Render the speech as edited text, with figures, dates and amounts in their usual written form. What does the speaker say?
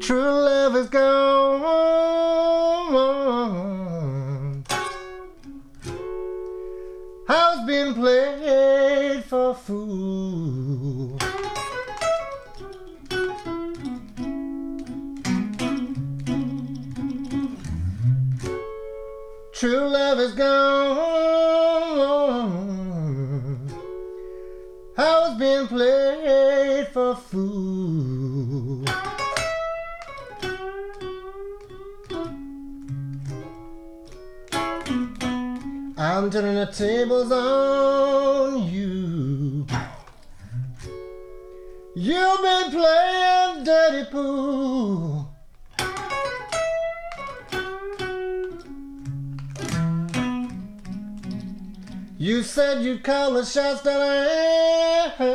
True love is gone. House been played for fool. True love is gone. House been played for fool. I'm turning the tables on you. You've been playing dirty pool. You said you'd call the shots that I